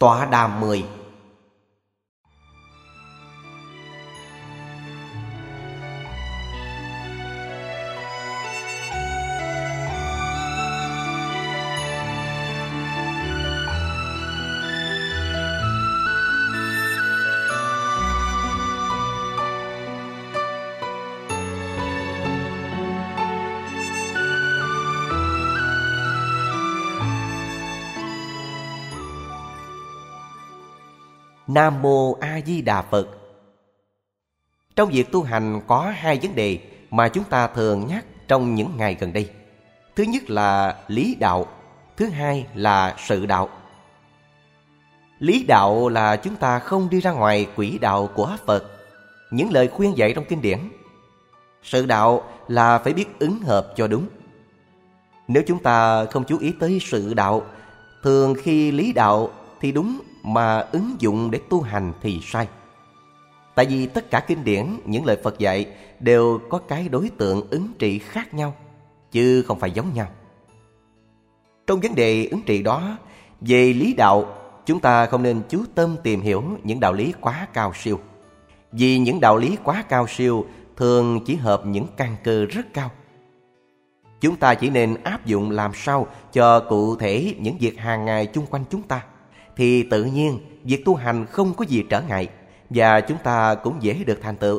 Tọa đàm 10. Nam Mô A Di Đà Phật. Trong việc tu hành có hai vấn đề mà chúng ta thường nhắc trong những ngày gần đây. Thứ nhất là lý đạo, thứ hai là sự đạo. Lý đạo là chúng ta không đi ra ngoài quỹ đạo của Phật, những lời khuyên dạy trong kinh điển. Sự đạo là phải biết ứng hợp cho đúng. Nếu chúng ta không chú ý tới sự đạo, thường khi lý đạo thì đúng mà ứng dụng để tu hành thì sai. Tại vì tất cả kinh điển, những lời Phật dạy đều có cái đối tượng ứng trị khác nhau, chứ không phải giống nhau. Trong vấn đề ứng trị đó, về lý đạo, chúng ta không nên chú tâm tìm hiểu những đạo lý quá cao siêu. Vì những đạo lý quá cao siêu thường chỉ hợp những căn cơ rất cao. Chúng ta chỉ nên áp dụng làm sao cho cụ thể những việc hàng ngày chung quanh chúng ta, thì tự nhiên việc tu hành không có gì trở ngại, và chúng ta cũng dễ được thành tựu.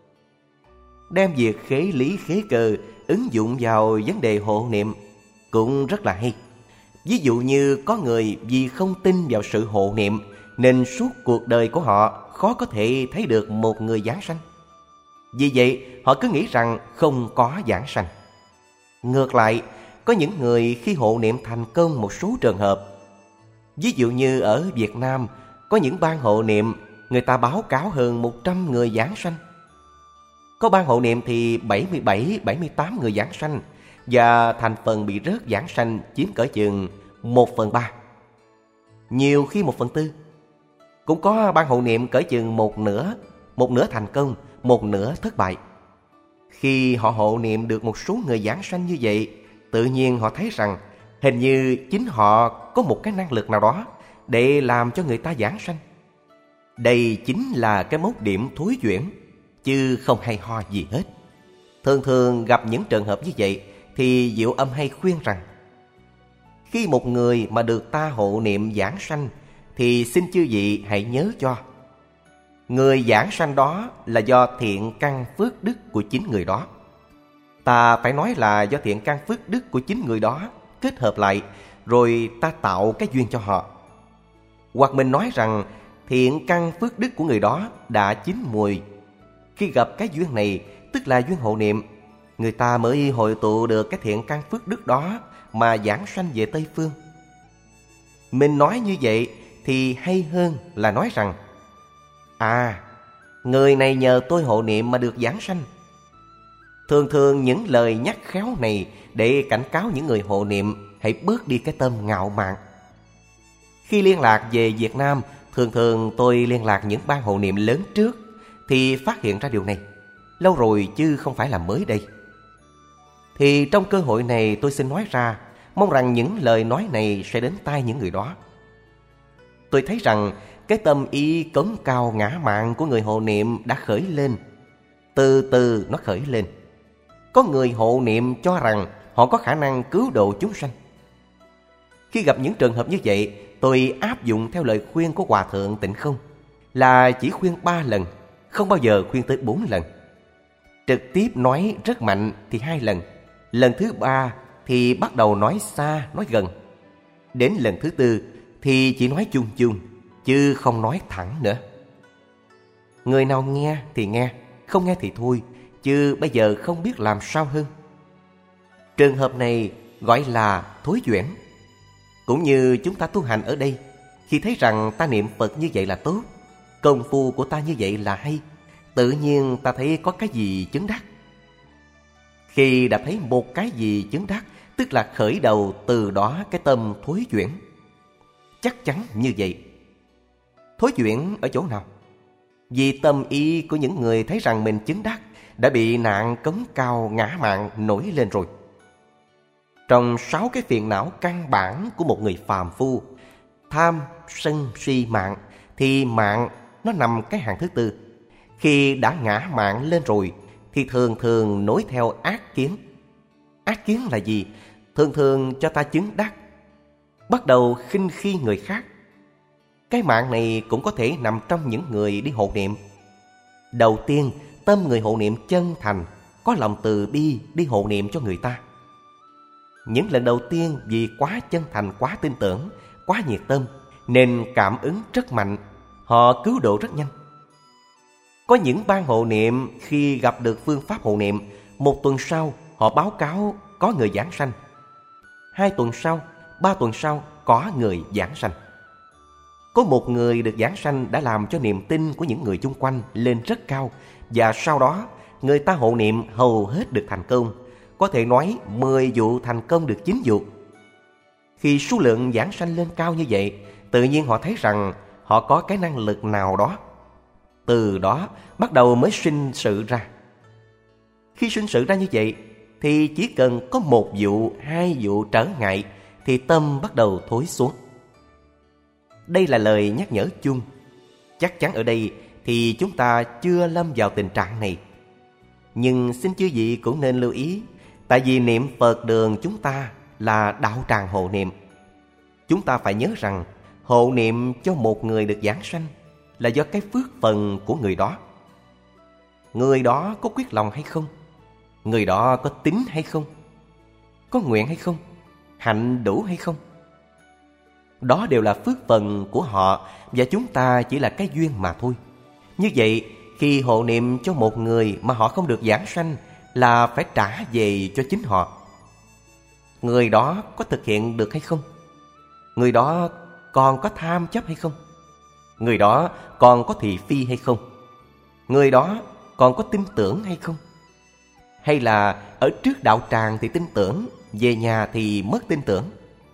Đem việc khế lý khế cơ ứng dụng vào vấn đề hộ niệm cũng rất là hay. Ví dụ như có người vì không tin vào sự hộ niệm nên suốt cuộc đời của họ khó có thể thấy được một người giáng sanh. Vì vậy họ cứ nghĩ rằng không có giáng sanh. Ngược lại, có những người khi hộ niệm thành công một số trường hợp. Ví dụ như ở Việt Nam, có những ban hộ niệm người ta báo cáo hơn 100 người giáng sanh. Có ban hộ niệm thì 77, 78 người giáng sanh, và thành phần bị rớt giáng sanh chiếm cỡ chừng 1/3, nhiều khi 1/4. Cũng có ban hộ niệm cỡ chừng một nửa thành công, một nửa thất bại. Khi họ hộ niệm được một số người giáng sanh như vậy, tự nhiên họ thấy rằng hình như chính họ có một cái năng lực nào đó để làm cho người ta giáng sanh. Đây chính là cái mốc điểm thối chuyển, chứ không hay ho gì hết. Thường thường gặp những trường hợp như vậy thì Diệu Âm hay khuyên rằng, khi một người mà được ta hộ niệm giảng sanh thì xin chư vị hãy nhớ cho, người giảng sanh đó là do thiện căn phước đức của chính người đó. Ta phải nói là do thiện căn phước đức của chính người đó kết hợp lại, rồi ta tạo cái duyên cho họ. Hoặc mình nói rằng thiện căn phước đức của người đó đã chín mùi. Khi gặp cái duyên này, tức là duyên hộ niệm, người ta mới hội tụ được cái thiện căn phước đức đó mà giảng sanh về Tây Phương. Mình nói như vậy thì hay hơn là nói rằng, người này nhờ tôi hộ niệm mà được giảng sanh. Thường thường những lời nhắc khéo này để cảnh cáo những người hộ niệm hãy bớt đi cái tâm ngạo mạn. Khi liên lạc về Việt Nam, thường tôi liên lạc những ban hộ niệm lớn trước, thì phát hiện ra điều này. Lâu rồi chứ không phải là mới đây. Thì trong cơ hội này tôi xin nói ra, mong rằng những lời nói này sẽ đến tai những người đó. Tôi thấy rằng cái tâm ý cống cao ngã mạn của người hộ niệm đã khởi lên. Từ từ nó khởi lên. Có người hộ niệm cho rằng họ có khả năng cứu độ chúng sanh. Khi gặp những trường hợp như vậy, tôi áp dụng theo lời khuyên của Hòa Thượng Tịnh Không, là chỉ khuyên 3 lần, không bao giờ khuyên tới 4 lần. Trực tiếp nói rất mạnh thì 2 lần. Lần thứ 3 thì bắt đầu nói xa, nói gần. Đến lần thứ 4 thì chỉ nói chung chung, chứ không nói thẳng nữa. Người nào nghe thì nghe, không nghe thì thôi, chứ bây giờ không biết làm sao hơn. Trường hợp này gọi là thối chuyển. Cũng như chúng ta tu hành ở đây, khi thấy rằng ta niệm Phật như vậy là tốt, công phu của ta như vậy là hay, tự nhiên ta thấy có cái gì chứng đắc. Khi đã thấy một cái gì chứng đắc, tức là khởi đầu từ đó cái tâm thối chuyển. Chắc chắn như vậy. Thối chuyển ở chỗ nào? Vì tâm ý của những người thấy rằng mình chứng đắc đã bị nạn cống cao ngã mạn nổi lên rồi. Trong 6 cái phiền não căn bản của một người phàm phu, tham, sân, si, mạng, thì mạng nó nằm cái hàng thứ tư. Khi đã ngã mạn lên rồi thì thường thường nối theo ác kiến. Ác kiến là gì? Thường thường cho ta chứng đắc, bắt đầu khinh khi người khác. Cái mạng này cũng có thể nằm trong những người đi hộ niệm. Đầu tiên, tâm người hộ niệm chân thành, có lòng từ bi đi hộ niệm cho người ta. Những lần đầu tiên vì quá chân thành, quá tin tưởng, quá nhiệt tâm nên cảm ứng rất mạnh, họ cứu độ rất nhanh. Có những ban hộ niệm khi gặp được phương pháp hộ niệm, 1 tuần sau họ báo cáo có người giảng sanh, 2 tuần sau, 3 tuần sau có người giảng sanh. Có một người được giảng sanh đã làm cho niềm tin của những người chung quanh lên rất cao, và sau đó người ta hộ niệm hầu hết được thành công. Có thể nói 10 vụ thành công được 9 vụ. Khi số lượng giảng sanh lên cao như vậy, tự nhiên họ thấy rằng họ có cái năng lực nào đó. Từ đó bắt đầu mới sinh sự ra. Khi sinh sự ra như vậy thì chỉ cần có 1 vụ, 2 vụ trở ngại thì tâm bắt đầu thối xuống. Đây là lời nhắc nhở chung. Chắc chắn ở đây thì chúng ta chưa lâm vào tình trạng này. Nhưng xin chư vị cũng nên lưu ý, tại vì niệm Phật đường chúng ta là đạo tràng hộ niệm. Chúng ta phải nhớ rằng hộ niệm cho một người được giảng sanh là do cái phước phần của người đó. Người đó có quyết lòng hay không? Người đó có tín hay không? Có nguyện hay không? Hạnh đủ hay không? Đó đều là phước phần của họ, và chúng ta chỉ là cái duyên mà thôi. Như vậy, khi hộ niệm cho một người mà họ không được giảng sanh là phải trả về cho chính họ. Người đó có thực hiện được hay không? Người đó còn có tham chấp hay không? Người đó còn có thị phi hay không? Người đó còn có tin tưởng hay không? Hay là ở trước đạo tràng thì tin tưởng, về nhà thì mất tin tưởng?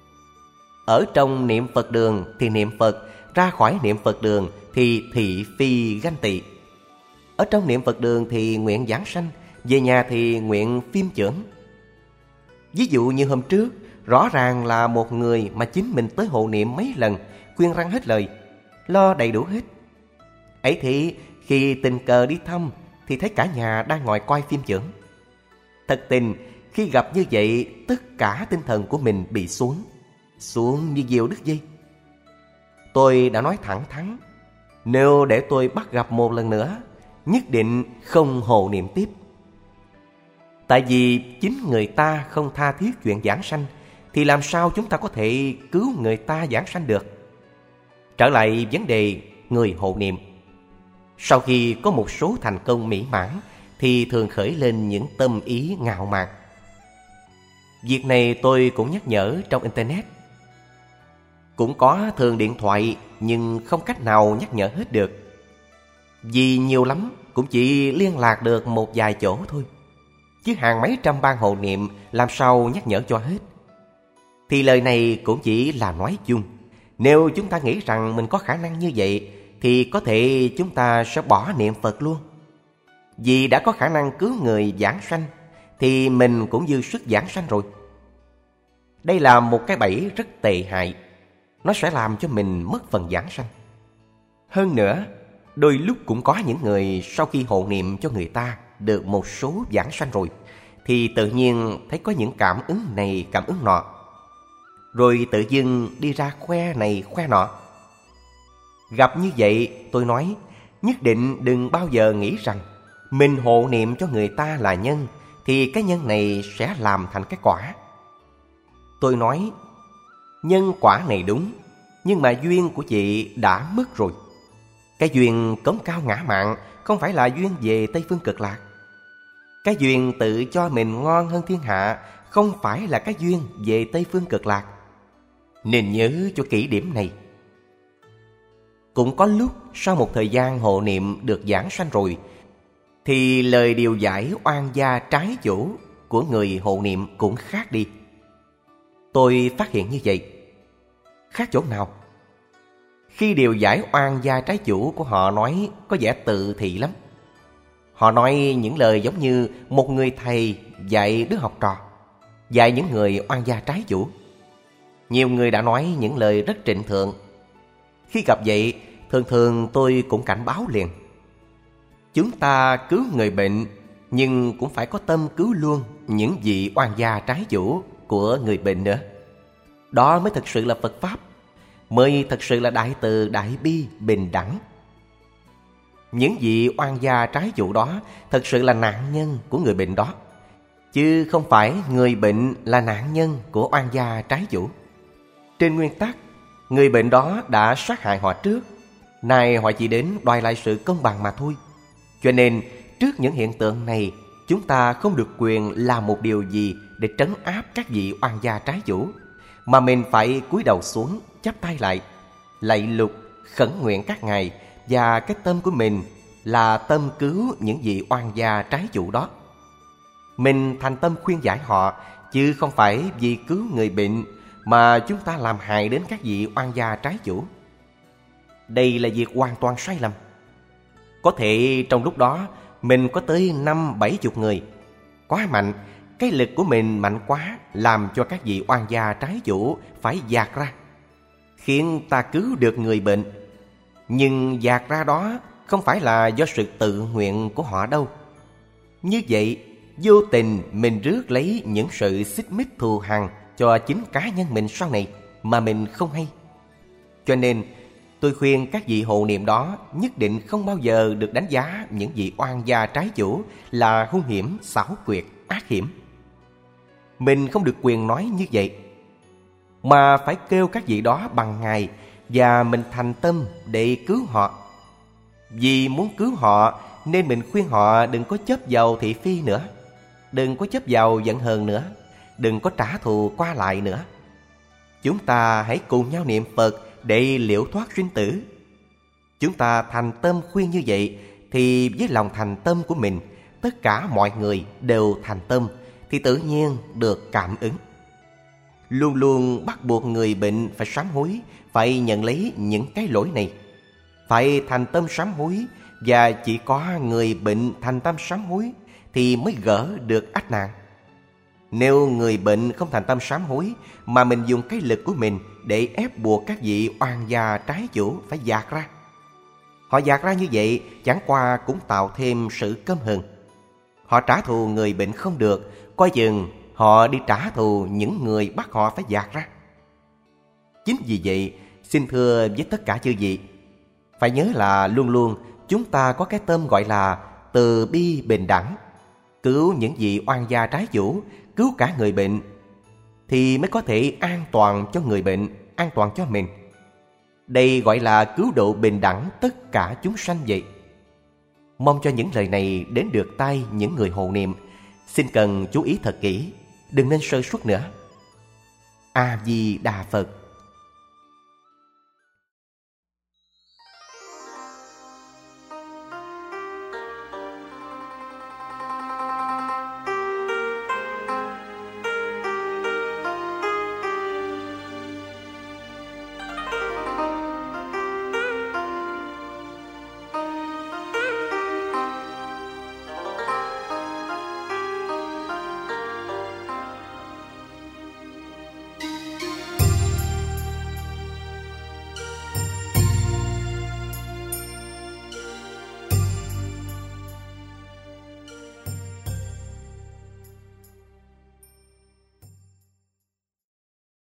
Ở trong niệm Phật đường thì niệm Phật, ra khỏi niệm Phật đường thì thị phi ganh tị. Ở trong niệm Phật đường thì nguyện giảng sanh, về nhà thì nguyện phim chưởng. Ví dụ như hôm trước, rõ ràng là một người mà chính mình tới hộ niệm mấy lần, khuyên răn hết lời, lo đầy đủ hết. Ấy thì khi tình cờ đi thăm thì thấy cả nhà đang ngồi coi phim chưởng. Thật tình, khi gặp như vậy, tất cả tinh thần của mình bị xuống như diều đứt dây. Tôi đã nói thẳng thắn, nếu để tôi bắt gặp một lần nữa, nhất định không hộ niệm tiếp. Tại vì chính người ta không tha thiết chuyện giảng sanh, thì làm sao chúng ta có thể cứu người ta giảng sanh được? Trở lại vấn đề người hộ niệm. Sau khi có một số thành công mỹ mãn thì thường khởi lên những tâm ý ngạo mạn. Việc này tôi cũng nhắc nhở trong Internet. Cũng có thường điện thoại nhưng không cách nào nhắc nhở hết được. Vì nhiều lắm cũng chỉ liên lạc được một vài chỗ thôi, chứ hàng mấy trăm ban hộ niệm làm sao nhắc nhở cho hết. Thì lời này cũng chỉ là nói chung. Nếu chúng ta nghĩ rằng mình có khả năng như vậy thì có thể chúng ta sẽ bỏ niệm Phật luôn. Vì đã có khả năng cứu người giảng sanh thì mình cũng dư sức giảng sanh rồi. Đây là một cái bẫy rất tệ hại. Nó sẽ làm cho mình mất phần giảng sanh. Hơn nữa, đôi lúc cũng có những người sau khi hộ niệm cho người ta được một số giảng sanh rồi thì tự nhiên thấy có những cảm ứng này cảm ứng nọ, rồi tự dưng đi ra khoe này khoe nọ. Gặp như vậy, tôi nói nhất định đừng bao giờ nghĩ rằng mình hộ niệm cho người ta là nhân thì cái nhân này sẽ làm thành cái quả. Tôi nói nhân quả này đúng, nhưng mà duyên của chị đã mất rồi. Cái duyên cống cao ngã mạn không phải là duyên về Tây Phương Cực Lạc. Cái duyên tự cho mình ngon hơn thiên hạ không phải là cái duyên về Tây Phương Cực Lạc. Nên nhớ cho kỹ điểm này. Cũng có lúc sau một thời gian hộ niệm được giảng sanh rồi thì lời điều giải oan gia trái chủ của người hộ niệm cũng khác đi. Tôi phát hiện như vậy. Khác chỗ nào? Khi điều giải oan gia trái chủ của họ nói có vẻ tự thị lắm. Họ nói những lời giống như một người thầy dạy đứa học trò, dạy những người oan gia trái chủ. Nhiều người đã nói những lời rất trịnh thượng, Khi gặp vậy, thường thường tôi cũng cảnh báo liền. Chúng ta cứu người bệnh, nhưng cũng phải có tâm cứu luôn những vị oan gia trái chủ của người bệnh nữa. Đó mới thực sự là Phật Pháp, mới thực sự là đại từ đại bi bình đẳng. Những vị oan gia trái chủ đó thật sự là nạn nhân của người bệnh đó, chứ không phải người bệnh là nạn nhân của oan gia trái chủ. Trên nguyên tắc, người bệnh đó đã sát hại họ trước, nay họ chỉ đến đòi lại sự công bằng mà thôi. Cho nên trước những hiện tượng này, chúng ta không được quyền làm một điều gì để trấn áp các vị oan gia trái chủ, mà mình phải cúi đầu xuống, chắp tay lại, lạy lục, khẩn nguyện các ngài, và cái tâm của mình là tâm cứu những vị oan gia trái chủ đó. Mình thành tâm khuyên giải họ, chứ không phải vì cứu người bệnh mà chúng ta làm hại đến các vị oan gia trái chủ. Đây là việc hoàn toàn sai lầm. Có thể trong lúc đó mình có tới 50-70 người. Quá mạnh, cái lực của mình mạnh quá, làm cho các vị oan gia trái chủ phải dạt ra, khiến ta cứu được người bệnh. Nhưng dạt ra đó không phải là do sự tự nguyện của họ đâu. Như vậy, vô tình mình rước lấy những sự xích mích thù hằn cho chính cá nhân mình sau này mà mình không hay. Cho nên tôi khuyên các vị hộ niệm đó nhất định không bao giờ được đánh giá những vị oan gia trái chủ là hung hiểm, xảo quyệt, ác hiểm. Mình không được quyền nói như vậy, mà phải kêu các vị đó bằng ngài, và mình thành tâm để cứu họ. Vì muốn cứu họ nên mình khuyên họ đừng có chấp vào thị phi nữa, đừng có chấp vào giận hờn nữa, đừng có trả thù qua lại nữa. Chúng ta hãy cùng nhau niệm Phật để liễu thoát sinh tử. Chúng ta thành tâm khuyên như vậy, thì với lòng thành tâm của mình, tất cả mọi người đều thành tâm, thì tự nhiên được cảm ứng. Luôn luôn bắt buộc người bệnh phải sám hối, phải nhận lấy những cái lỗi này, phải thành tâm sám hối. Và chỉ có người bệnh thành tâm sám hối thì mới gỡ được ách nạn. Nếu người bệnh không thành tâm sám hối, mà mình dùng cái lực của mình để ép buộc các vị oan gia trái chủ phải dạt ra, họ dạt ra như vậy chẳng qua cũng tạo thêm sự căm hờn. Họ trả thù người bệnh không được, coi chừng họ đi trả thù những người bắt họ phải dạt ra. Chính vì vậy, xin thưa với tất cả chư vị, phải nhớ là luôn luôn chúng ta có cái tâm gọi là từ bi bình đẳng, cứu những vị oan gia trái chủ, cứu cả người bệnh, thì mới có thể an toàn cho người bệnh, an toàn cho mình. Đây gọi là cứu độ bình đẳng tất cả chúng sanh vậy. Mong cho những lời này đến được tai những người hộ niệm, xin cần chú ý thật kỹ, đừng nên sơ suất nữa. A Di Đà Phật.